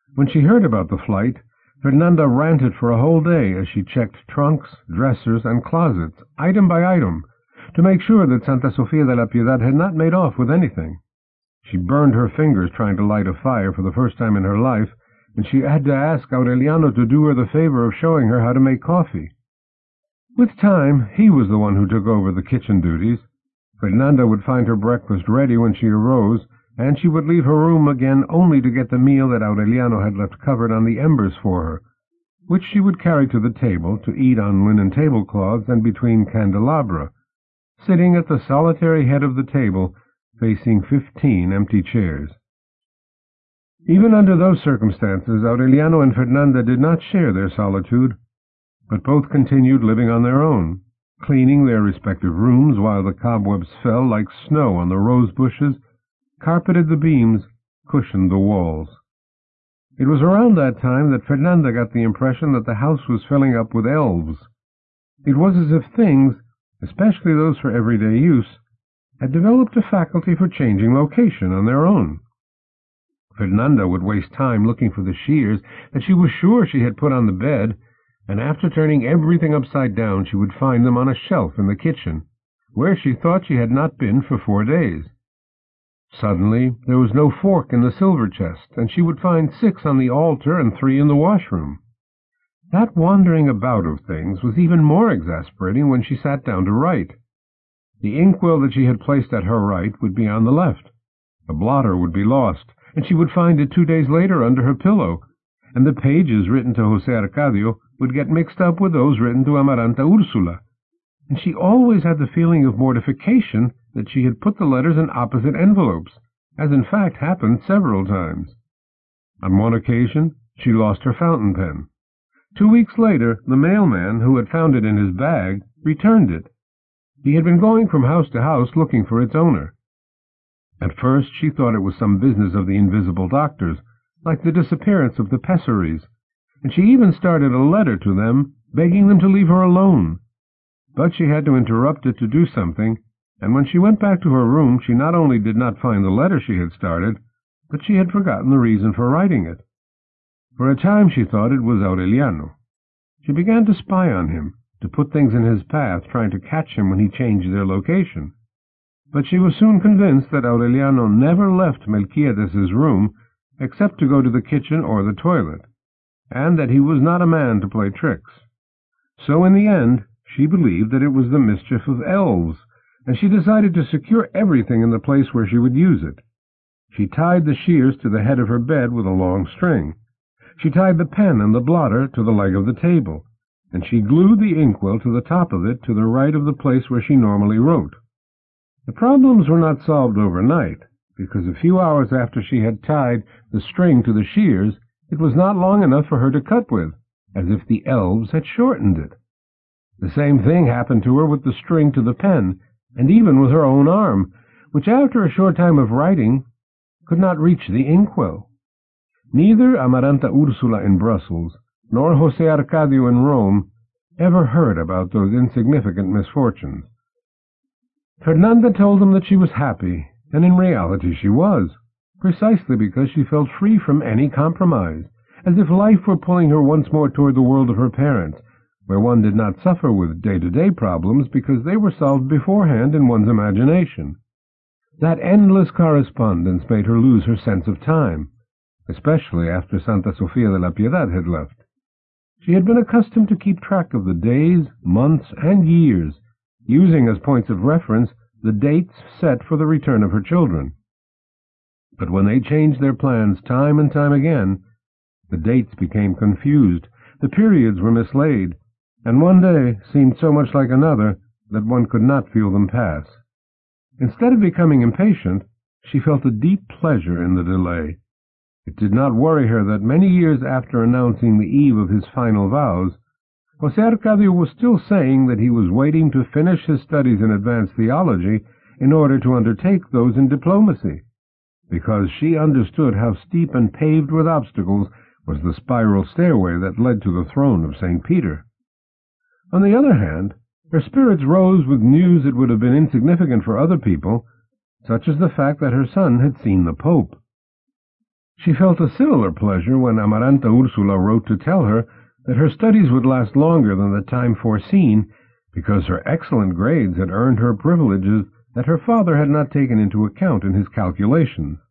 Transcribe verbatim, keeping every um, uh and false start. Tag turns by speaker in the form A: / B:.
A: When she heard about the flight, Fernanda ranted for a whole day as she checked trunks, dressers, and closets, item by item, to make sure that Santa Sofia de la Piedad had not made off with anything. She burned her fingers trying to light a fire for the first time in her life, and she had to ask Aureliano to do her the favor of showing her how to make coffee. With time, he was the one who took over the kitchen duties. Fernanda would find her breakfast ready when she arose, and she would leave her room again only to get the meal that Aureliano had left covered on the embers for her, which she would carry to the table to eat on linen tablecloths and between candelabra, sitting at the solitary head of the table, facing fifteen empty chairs. Even under those circumstances, Aureliano and Fernanda did not share their solitude, but both continued living on their own, cleaning their respective rooms while the cobwebs fell like snow on the rose bushes, carpeted the beams, cushioned the walls. It was around that time that Fernanda got the impression that the house was filling up with elves. It was as if things, especially those for everyday use, had developed a faculty for changing location on their own. Fernanda would waste time looking for the shears that she was sure she had put on the bed, and after turning everything upside down she would find them on a shelf in the kitchen, where she thought she had not been for four days. Suddenly there was no fork in the silver chest, and she would find six on the altar and three in the washroom. That wandering about of things was even more exasperating when she sat down to write. The inkwell that she had placed at her right would be on the left. The blotter would be lost, and she would find it two days later under her pillow, and the pages written to José Arcadio would get mixed up with those written to Amaranta Úrsula, and she always had the feeling of mortification that she had put the letters in opposite envelopes, as in fact happened several times. On one occasion she lost her fountain pen. Two weeks later the mailman, who had found it in his bag, returned it. He had been going from house to house looking for its owner. At first she thought it was some business of the invisible doctors, like the disappearance of the Pessaries, and she even started a letter to them, begging them to leave her alone. But she had to interrupt it to do something, and when she went back to her room she not only did not find the letter she had started, but she had forgotten the reason for writing it. For a time she thought it was Aureliano. She began to spy on him, to put things in his path, trying to catch him when he changed their location. But she was soon convinced that Aureliano never left Melquiades's room except to go to the kitchen or the toilet, and that he was not a man to play tricks. So in the end she believed that it was the mischief of elves, and she decided to secure everything in the place where she would use it. She tied the shears to the head of her bed with a long string. She tied the pen and the blotter to the leg of the table, and she glued the inkwell to the top of it to the right of the place where she normally wrote. The problems were not solved overnight, because a few hours after she had tied the string to the shears, it was not long enough for her to cut with, as if the elves had shortened it. The same thing happened to her with the string to the pen, and even with her own arm, which after a short time of writing could not reach the inkwell. Neither Amaranta Úrsula in Brussels, nor José Arcadio in Rome, ever heard about those insignificant misfortunes. Fernanda told them that she was happy, and in reality she was, precisely because she felt free from any compromise, as if life were pulling her once more toward the world of her parents, where one did not suffer with day-to-day problems because they were solved beforehand in one's imagination. That endless correspondence made her lose her sense of time, especially after Santa Sofia de la Piedad had left. She had been accustomed to keep track of the days, months, and years, using as points of reference the dates set for the return of her children. But when they changed their plans time and time again, the dates became confused, the periods were mislaid, and one day seemed so much like another that one could not feel them pass. Instead of becoming impatient, she felt a deep pleasure in the delay. It did not worry her that many years after announcing the eve of his final vows, José Arcadio was still saying that he was waiting to finish his studies in advanced theology in order to undertake those in diplomacy, because she understood how steep and paved with obstacles was the spiral stairway that led to the throne of Saint Peter. On the other hand, her spirits rose with news that would have been insignificant for other people, such as the fact that her son had seen the Pope. She felt a similar pleasure when Amaranta Ursula wrote to tell her that her studies would last longer than the time foreseen, because her excellent grades had earned her privileges that her father had not taken into account in his calculations.